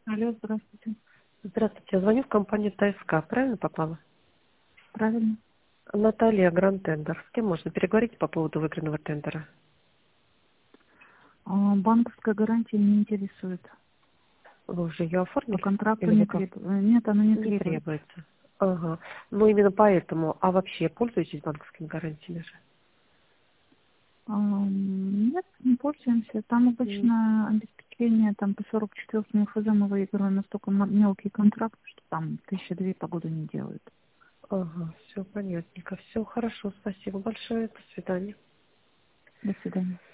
Алло, здравствуйте. Здравствуйте, я звоню в компанию ТСК. Правильно попала? Правильно. Наталья, Гранд Тендер. С кем можно переговорить по поводу выигранного тендера? Банковская гарантия не интересует. Вы уже ее По оформили? контракту Или не вы как? требует. Нет, она не Не требуется. требуется. Ага. Ну, именно поэтому. А вообще пользуетесь банковскими гарантиями же? Нет, не пользуемся. Там М, обычно обеспечение там по 44 ФЗ мы выигрываем настолько мелкий контракт, что там 1002 по году не делают. Ага, все понятненько. Все хорошо, спасибо большое. До свидания. До свидания.